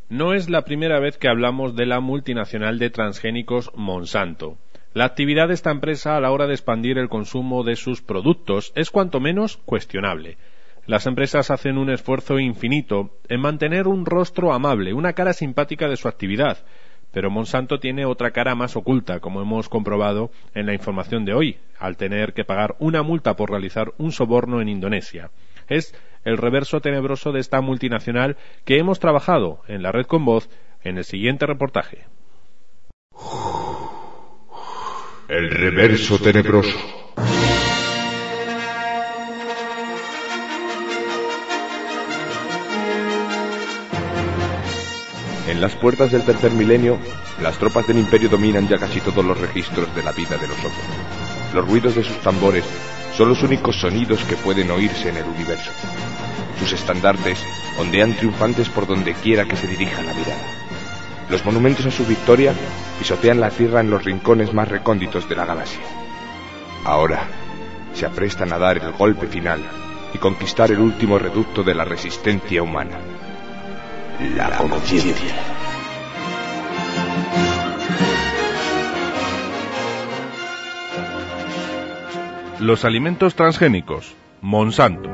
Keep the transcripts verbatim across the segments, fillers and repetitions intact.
No es la primera vez que hablamos de la multinacional de transgénicos Monsanto. La actividad de esta empresa a la hora de expandir el consumo de sus productos es cuanto menos cuestionable. Las empresas hacen un esfuerzo infinito en mantener un rostro amable, una cara simpática de su actividad, pero Monsanto tiene otra cara más oculta, como hemos comprobado en la información de hoy, al tener que pagar una multa por realizar un soborno en Indonesia. Es el reverso tenebroso de esta multinacional que hemos trabajado en la Red con Voz en el siguiente reportaje. El reverso tenebroso. En las puertas del tercer milenio, las tropas del Imperio dominan ya casi todos los registros de la vida de los otros. Los ruidos de sus tambores son los únicos sonidos que pueden oírse en el universo. Sus estandartes ondean triunfantes por donde quiera que se dirija la mirada. Los monumentos a su victoria pisotean la tierra en los rincones más recónditos de la galaxia. Ahora se aprestan a dar el golpe final y conquistar el último reducto de la resistencia humana: la conciencia. Los alimentos transgénicos, Monsanto.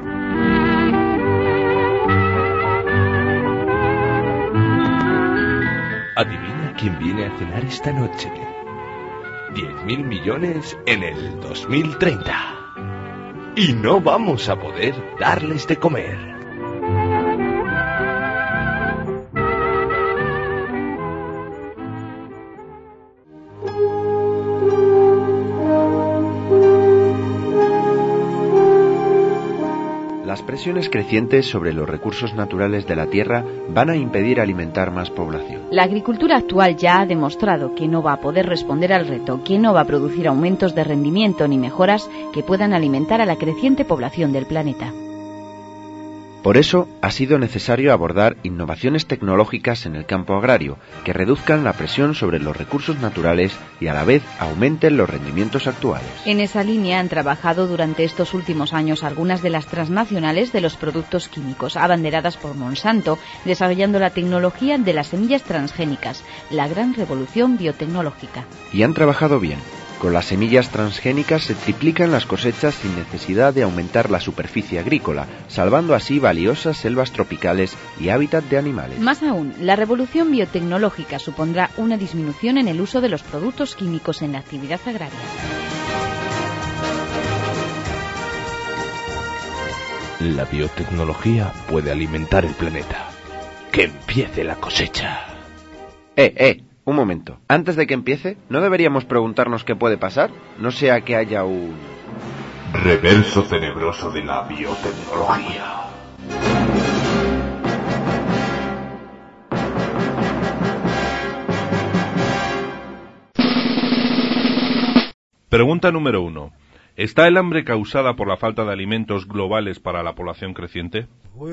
Adivina quién viene a cenar esta noche. Diez mil millones en el dos mil treinta. Y no vamos a poder darles de comer. Las presiones crecientes sobre los recursos naturales de la tierra van a impedir alimentar más población. La agricultura actual ya ha demostrado que no va a poder responder al reto, que no va a producir aumentos de rendimiento ni mejoras que puedan alimentar a la creciente población del planeta. Por eso ha sido necesario abordar innovaciones tecnológicas en el campo agrario que reduzcan la presión sobre los recursos naturales y a la vez aumenten los rendimientos actuales. En esa línea han trabajado durante estos últimos años algunas de las transnacionales de los productos químicos, abanderadas por Monsanto, desarrollando la tecnología de las semillas transgénicas, la gran revolución biotecnológica. Y han trabajado bien. Con las semillas transgénicas se triplican las cosechas sin necesidad de aumentar la superficie agrícola, salvando así valiosas selvas tropicales y hábitat de animales. Más aún, la revolución biotecnológica supondrá una disminución en el uso de los productos químicos en la actividad agraria. La biotecnología puede alimentar el planeta. ¡Que empiece la cosecha! ¡Eh, eh! Un momento. Antes de que empiece, ¿no deberíamos preguntarnos qué puede pasar? No sea que haya un... reverso tenebroso de la biotecnología. Pregunta número uno. ¿Está el hambre causada por la falta de alimentos globales para la población creciente?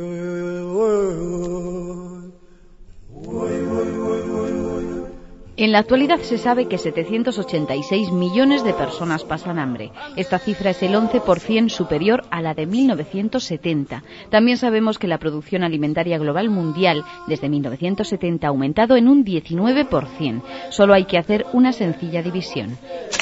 En la actualidad se sabe que setecientos ochenta y seis millones de personas pasan hambre. Esta cifra es el once por ciento superior a la de mil novecientos setenta. También sabemos que la producción alimentaria global mundial desde mil novecientos setenta ha aumentado en un diecinueve por ciento. Solo hay que hacer una sencilla división.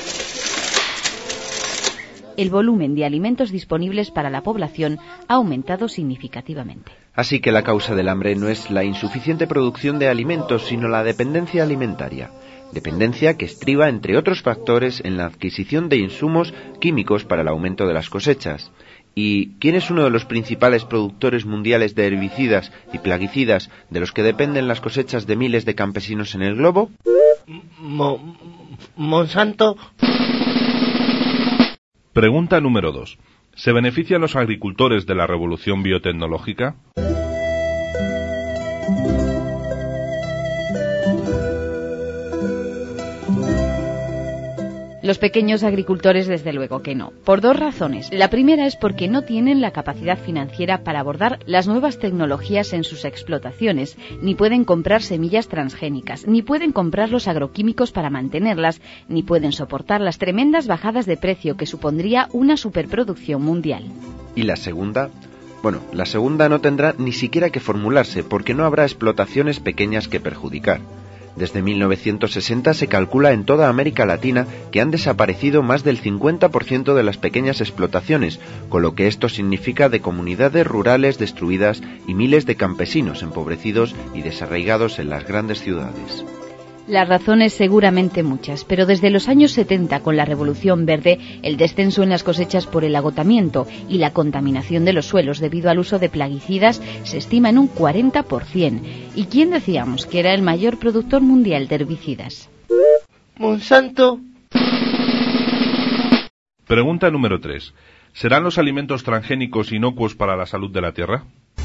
El volumen de alimentos disponibles para la población ha aumentado significativamente. Así que la causa del hambre no es la insuficiente producción de alimentos, sino la dependencia alimentaria. Dependencia que estriba, entre otros factores, en la adquisición de insumos químicos para el aumento de las cosechas. ¿Y quién es uno de los principales productores mundiales de herbicidas y plaguicidas de los que dependen las cosechas de miles de campesinos en el globo? Mo- Monsanto. Pregunta número dos. ¿Se benefician los agricultores de la revolución biotecnológica? Los pequeños agricultores, desde luego que no, por dos razones. La primera es porque no tienen la capacidad financiera para abordar las nuevas tecnologías en sus explotaciones, ni pueden comprar semillas transgénicas, ni pueden comprar los agroquímicos para mantenerlas, ni pueden soportar las tremendas bajadas de precio que supondría una superproducción mundial. Y la segunda, Bueno, la segunda no tendrá ni siquiera que formularse porque no habrá explotaciones pequeñas que perjudicar. Desde mil novecientos sesenta se calcula en toda América Latina que han desaparecido más del cincuenta por ciento de las pequeñas explotaciones, con lo que esto significa de comunidades rurales destruidas y miles de campesinos empobrecidos y desarraigados en las grandes ciudades. Las razones seguramente muchas, pero desde los años setenta, con la Revolución Verde, el descenso en las cosechas por el agotamiento y la contaminación de los suelos debido al uso de plaguicidas se estima en un cuarenta por ciento. ¿Y quién decíamos que era el mayor productor mundial de herbicidas? Monsanto. Pregunta número tres. ¿Serán los alimentos transgénicos inocuos para la salud de la Tierra?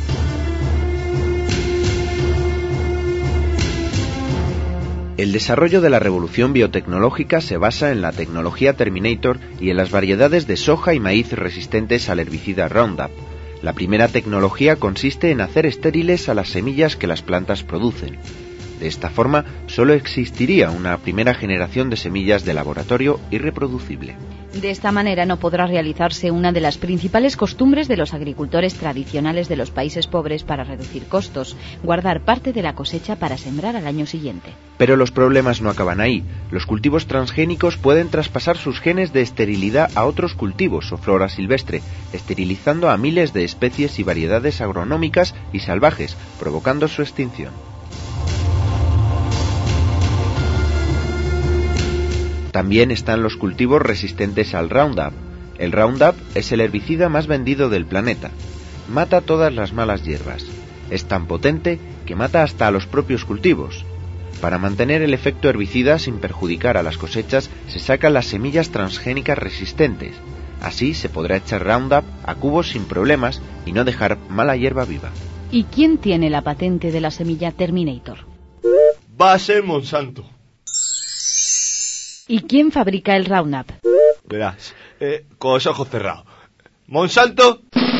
El desarrollo de la revolución biotecnológica se basa en la tecnología Terminator y en las variedades de soja y maíz resistentes al herbicida Roundup. La primera tecnología consiste en hacer estériles a las semillas que las plantas producen. De esta forma, solo existiría una primera generación de semillas de laboratorio irreproducible. De esta manera no podrá realizarse una de las principales costumbres de los agricultores tradicionales de los países pobres para reducir costos, guardar parte de la cosecha para sembrar al año siguiente. Pero los problemas no acaban ahí. Los cultivos transgénicos pueden traspasar sus genes de esterilidad a otros cultivos o flora silvestre, esterilizando a miles de especies y variedades agronómicas y salvajes, provocando su extinción. También están los cultivos resistentes al Roundup. El Roundup es el herbicida más vendido del planeta. Mata todas las malas hierbas. Es tan potente que mata hasta a los propios cultivos. Para mantener el efecto herbicida sin perjudicar a las cosechas, se sacan las semillas transgénicas resistentes. Así se podrá echar Roundup a cubos sin problemas y no dejar mala hierba viva. ¿Y quién tiene la patente de la semilla Terminator? Va a ser Monsanto. ¿Y quién fabrica el Roundup? Verás, eh, con los ojos cerrados. Monsanto.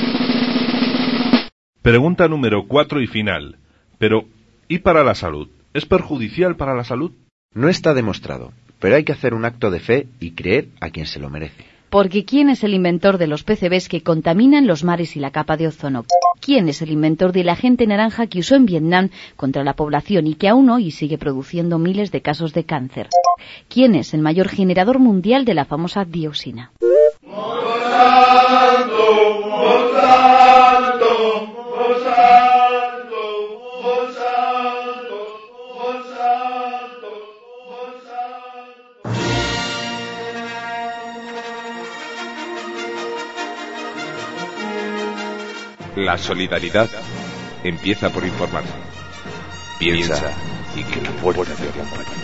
Pregunta número cuatro y final. Pero, ¿y para la salud? ¿Es perjudicial para la salud? No está demostrado, pero hay que hacer un acto de fe y creer a quien se lo merece. Porque ¿quién es el inventor de los P C Bs que contaminan los mares y la capa de ozono? ¿Quién es el inventor del agente naranja que usó en Vietnam contra la población y que aún hoy sigue produciendo miles de casos de cáncer? ¿Quién es el mayor generador mundial de la famosa dioxina? Monsanto, Monsanto, Monsanto, Monsanto, Monsanto, Monsanto. La solidaridad empieza por informarse. Piensa y que la fuerza te acompañe.